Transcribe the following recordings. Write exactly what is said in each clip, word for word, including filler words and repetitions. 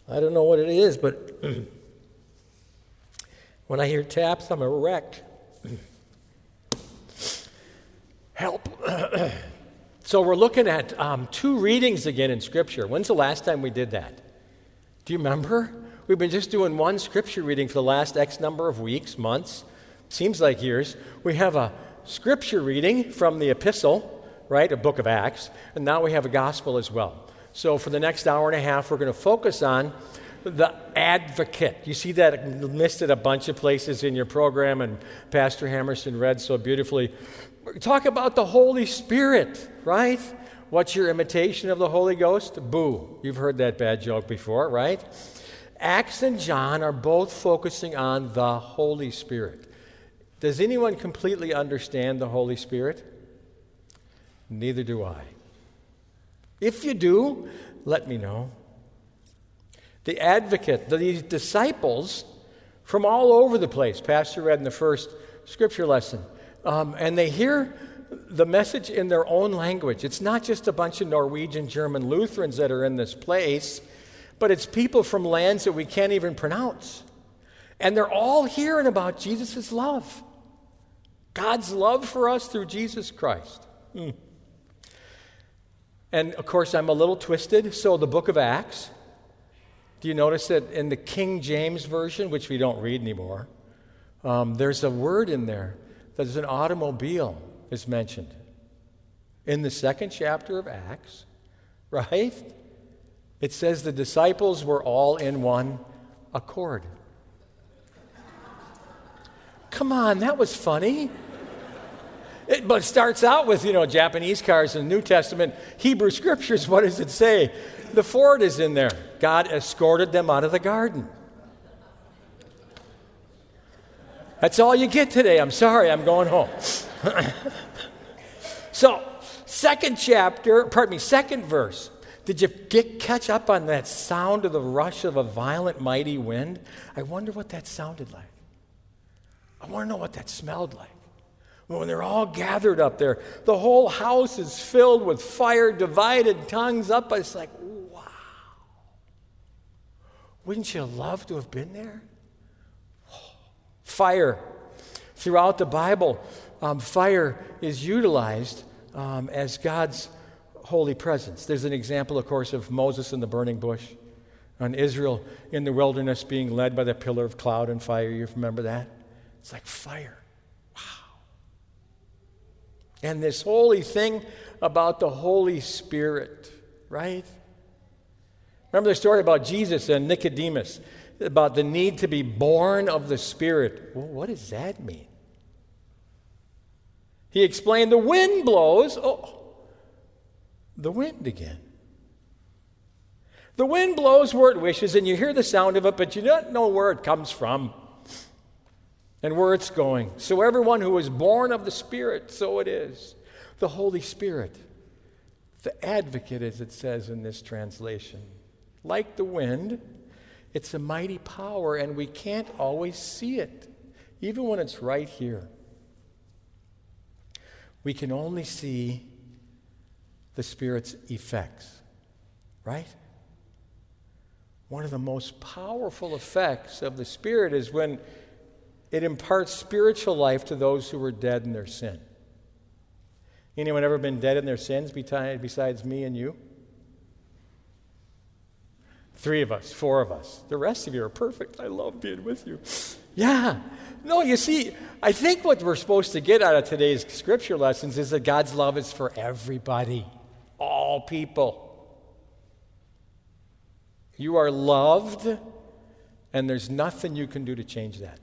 I don't know what it is, but when I hear taps, I'm a wreck. Help. So we're looking at um, two readings again in Scripture. When's the last time we did that? Do you remember? We've been just doing one Scripture reading for the last X number of weeks, months. Seems like years. We have a Scripture reading from the epistle, right, a book of Acts, and now we have a gospel as well. So for the next hour and a half, we're going to focus on the advocate. You see that listed a bunch of places in your program, and Pastor Hammerson read so beautifully. Talk about the Holy Spirit, right? What's your imitation of the Holy Ghost? Boo. You've heard that bad joke before, right? Acts and John are both focusing on the Holy Spirit. Does anyone completely understand the Holy Spirit? Neither do I. If you do, let me know. The advocate, these disciples from all over the place, Pastor read in the first Scripture lesson, um, and they hear the message in their own language. It's not just a bunch of Norwegian, German Lutherans that are in this place, but it's people from lands that we can't even pronounce. And they're all hearing about Jesus' love. God's love for us through Jesus Christ. Hmm. And, of course, I'm a little twisted, so the book of Acts, do you notice that in the King James Version, which we don't read anymore, um, there's a word in there that is an automobile is mentioned. In the second chapter of Acts, right? It says the disciples were all in one accord. Come on, that was funny. It, but it starts out with, you know, Japanese cars in the New Testament. Hebrew Scriptures, what does it say? The Ford is in there. God escorted them out of the garden. That's all you get today. I'm sorry, I'm going home. So, second chapter, pardon me, second verse. Did you get catch up on that sound of the rush of a violent, mighty wind? I wonder what that sounded like. I want to know what that smelled like. When they're all gathered up there, the whole house is filled with fire, divided tongues up. It's like, wow. Wouldn't you love to have been there? Fire. Throughout the Bible, um, fire is utilized um, as God's holy presence. There's an example, of course, of Moses in the burning bush, and Israel in the wilderness being led by the pillar of cloud and fire. You remember that? It's like fire. And this holy thing about the Holy Spirit, right? Remember the story about Jesus and Nicodemus, about the need to be born of the Spirit. Well, what does that mean? He explained the wind blows. Oh, the wind again. The wind blows where it wishes, and you hear the sound of it, but you don't know where it comes from and where it's going. So everyone who is born of the Spirit, so it is. The Holy Spirit, the advocate, as it says in this translation. Like the wind, it's a mighty power, and we can't always see it, even when it's right here. We can only see the Spirit's effects, right? One of the most powerful effects of the Spirit is when it imparts spiritual life to those who were dead in their sin. Anyone ever been dead in their sins besides me and you? Three of us, four of us. The rest of you are perfect. I love being with you. Yeah. No, you see, I think what we're supposed to get out of today's scripture lessons is that God's love is for everybody, all people. You are loved, and there's nothing you can do to change that.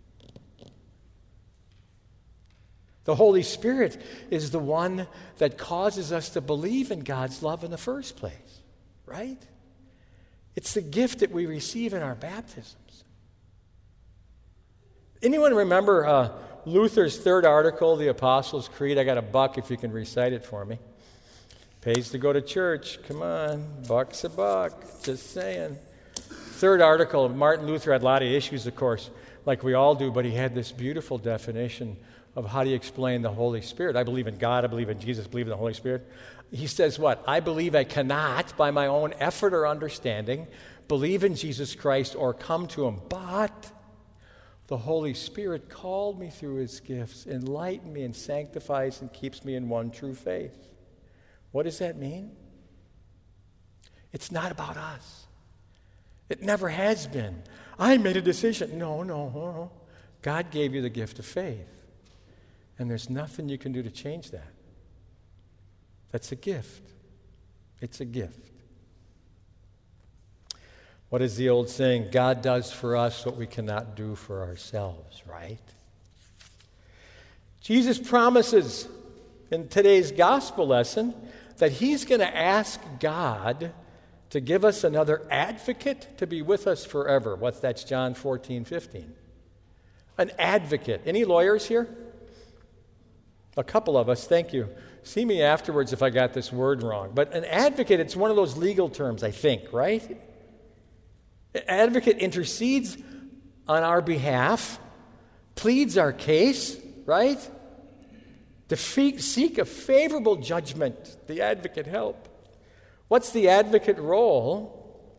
The Holy Spirit is the one that causes us to believe in God's love in the first place, right? It's the gift that we receive in our baptisms. Anyone remember uh, Luther's third article, the Apostles' Creed? I got a buck if you can recite it for me. Pays to go to church. Come on, buck's a buck. Just saying. Third article, Martin Luther had a lot of issues, of course, like we all do, but he had this beautiful definition of how do you explain the Holy Spirit. I believe in God, I believe in Jesus, I believe in the Holy Spirit. He says what? I believe I cannot, by my own effort or understanding, believe in Jesus Christ or come to him, but the Holy Spirit called me through his gifts, enlightened me and sanctifies and keeps me in one true faith. What does that mean? It's not about us. It never has been. I made a decision. No, no, no. God gave you the gift of faith. And there's nothing you can do to change that. That's a gift. It's a gift. What is the old saying? God does for us what we cannot do for ourselves, right? Jesus promises in today's gospel lesson that he's going to ask God to give us another advocate to be with us forever. What's that's John fourteen fifteen. An advocate. Any lawyers here? A couple of us, thank you. See me afterwards if I got this word wrong. But an advocate, it's one of those legal terms, I think, right? An advocate intercedes on our behalf, pleads our case, right? To fe- seek a favorable judgment. The advocate help. What's the advocate role?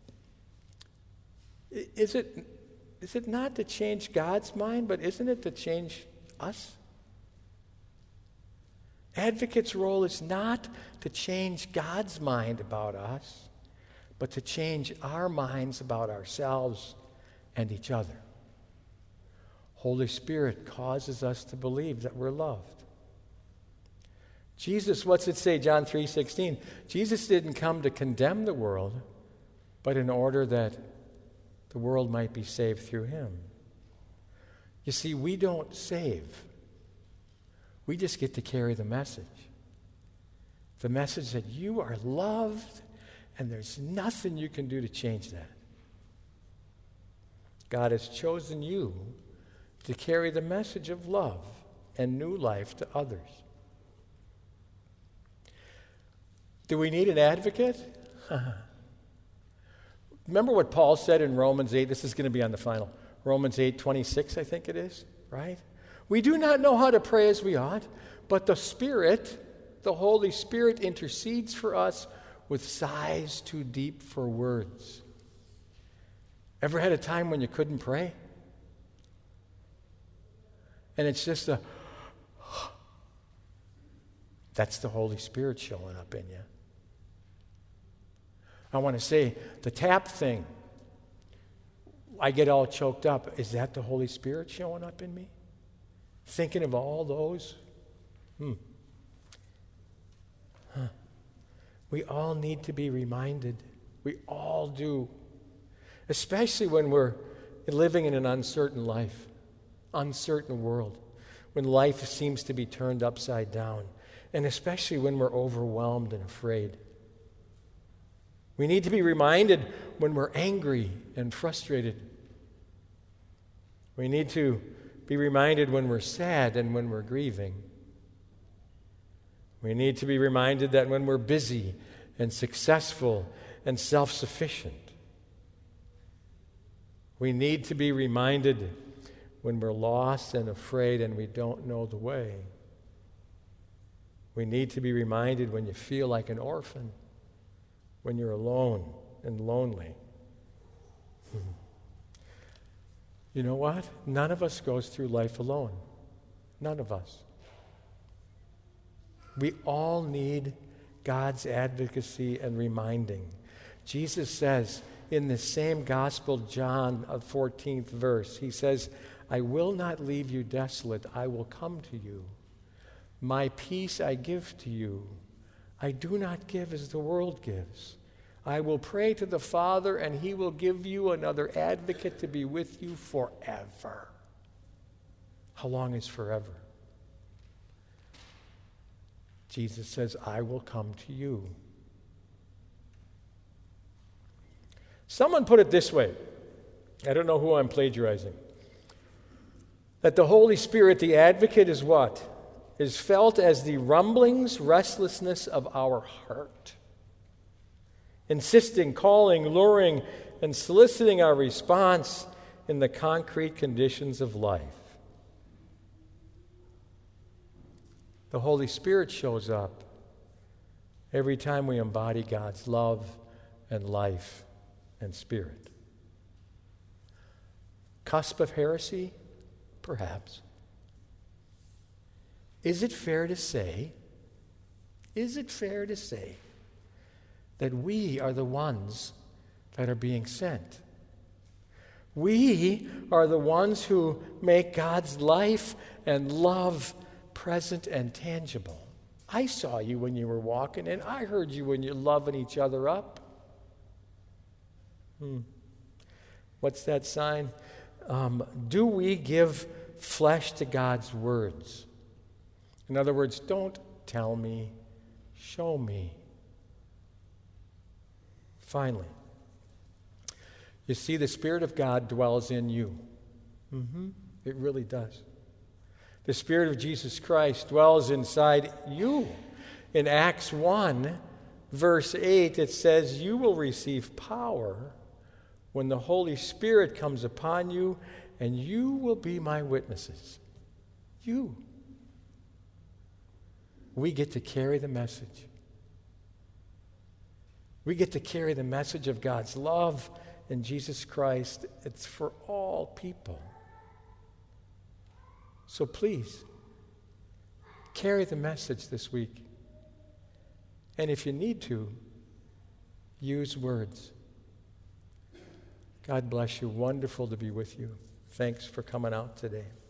Is it, is it not to change God's mind, but isn't it to change us? Advocate's role is not to change God's mind about us, but to change our minds about ourselves and each other. Holy Spirit causes us to believe that we're loved. Jesus, what's it say, John three sixteen? Jesus didn't come to condemn the world, but in order that the world might be saved through him. You see, we don't save. We just get to carry the message. The message that you are loved and there's nothing you can do to change that. God has chosen you to carry the message of love and new life to others. Do we need an advocate? Remember what Paul said in Romans eight? This is going to be on the final. Romans eight twenty-six, I think it is, right? We do not know how to pray as we ought, but the Spirit, the Holy Spirit, intercedes for us with sighs too deep for words. Ever had a time when you couldn't pray? And it's just a, that's the Holy Spirit showing up in you. I want to say, the tap thing, I get all choked up. Is that the Holy Spirit showing up in me? Thinking of all those? Hmm. Huh. We all need to be reminded. We all do. Especially when we're living in an uncertain life, uncertain world, when life seems to be turned upside down, and especially when we're overwhelmed and afraid. We need to be reminded when we're angry and frustrated. We need to be reminded when we're sad and when we're grieving. We need to be reminded that when we're busy and successful and self-sufficient. We need to be reminded when we're lost and afraid and we don't know the way. We need to be reminded when you feel like an orphan, when you're alone and lonely. You know what? None of us goes through life alone. None of us. We all need God's advocacy and reminding. Jesus says in the same gospel, John, of fourteenth verse, he says, I will not leave you desolate. I will come to you. My peace I give to you. I do not give as the world gives. I will pray to the Father, and he will give you another advocate to be with you forever. How long is forever? Jesus says, I will come to you. Someone put it this way. I don't know who I'm plagiarizing. That the Holy Spirit, the advocate, is what? Is felt as the rumblings, restlessness of our heart. Insisting, calling, luring, and soliciting our response in the concrete conditions of life. The Holy Spirit shows up every time we embody God's love and life and spirit. Cusp of heresy? Perhaps. Is it fair to say, is it fair to say that we are the ones that are being sent? We are the ones who make God's life and love present and tangible. I saw you when you were walking, and I heard you when you're loving each other up. Hmm. What's that sign? Um, do we give flesh to God's words? In other words, don't tell me, show me. Finally, you see, the Spirit of God dwells in you. Mm-hmm. It really does. The Spirit of Jesus Christ dwells inside you. In Acts one, verse eight, it says, you will receive power when the Holy Spirit comes upon you, and you will be my witnesses. You. We get to carry the message. We get to carry the message of God's love in Jesus Christ. It's for all people. So please, carry the message this week. And if you need to, use words. God bless you. Wonderful to be with you. Thanks for coming out today.